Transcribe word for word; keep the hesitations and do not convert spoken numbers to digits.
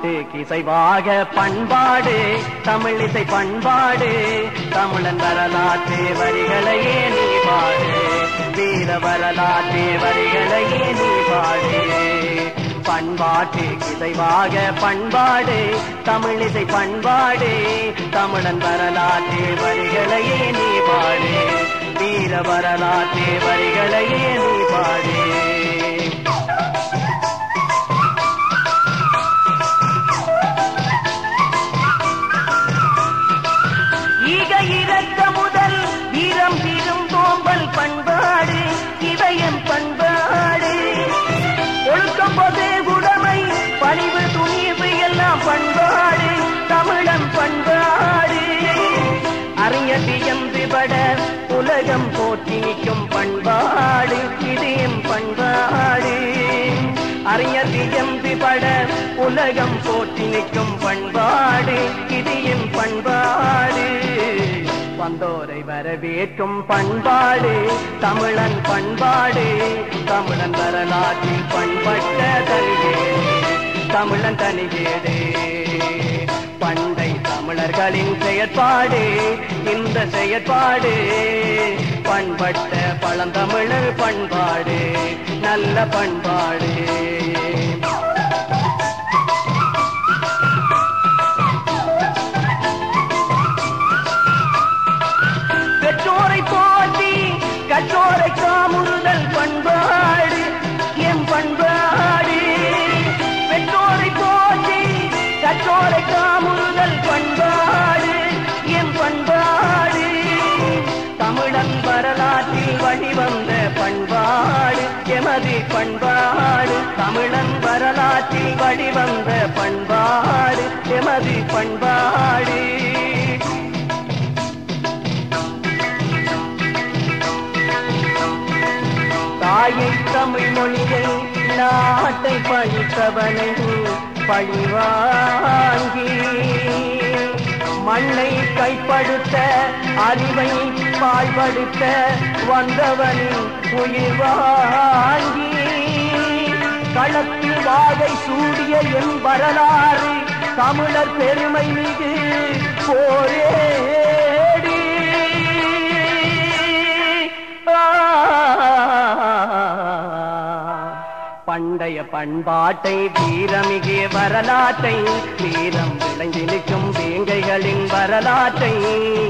பாட்டுக்கு இசைவாக பண்பாடு தமிழிசை பண்பாடு தமிழன் வரலாற்று வரிகளையே நீ பாடு வீர வரலாற்று வரிகளையே நீ பாடு பண்பாட்டுக்கு இசைவாக பண்பாடு தமிழிசை பண்பாடு தமிழன் வரலாற்று வரிகளையே நீ பாடு வீர வரலாற்று வரிகளையே நீ பாடு முதல் வீரம் தீரும் தோம்பல் பண்பாடு இதயம் பண்பாடு ஒழுக்கம் போதே உடைமை பணிவு துணிவு எல்லாம் பண்பாடு தமிழன் பண்பாடு அறிஞர் பட உலகம் போற்றி நிற்கும் பண்பாடு இதயம் பண்பாடு அறிஞர் பட உலகம் போற்றி நிற்கும் பண்பாடு இதயம் பண்பாடு வந்தோரை வரவேற்கும் பண்பாடு தமிழன் பண்பாடு தமிழன் வரலாற்றில் பண்பட்ட தனிகேடு தமிழன் தனிகேடு பண்டை தமிழர்களின் செயற்பாடு இந்த செயற்பாடு பண்பட்ட பழந்தமிழர் பண்பாடு நல்ல பண்பாடு கற்றோரை காமுறுதல் பண்பாடு எம் பண்பாடு பெற்றோரை போற்றி கற்றோரை காமுறுதல் பண்பாடு எம் பண்பாடு தமிழன் வரலாற்றில் வழிவந்த பண்பாடு எமது பண்பாடு தமிழன் வரலாற்றில் வழிவந்த பண்பாடு எமது பண்பாடு தாயை தமிழ் மொழியை நாட்டை பழித்தவனை பழிவாங்கி மண்ணை கைப்படுத்த அறிவை பாழ்படுத்த வந்தவனின் உயிர் வாங்கி களத்தில் வாகை சூடிய என் வரலாறு தமிழர் பெருமை மிகு போரேடி பண்டைய பண்பாட்டை வீரமிகிய வரலாற்றை வீரம் விளைந்து நிற்கும் வேங்கைகளின் வரலாற்றை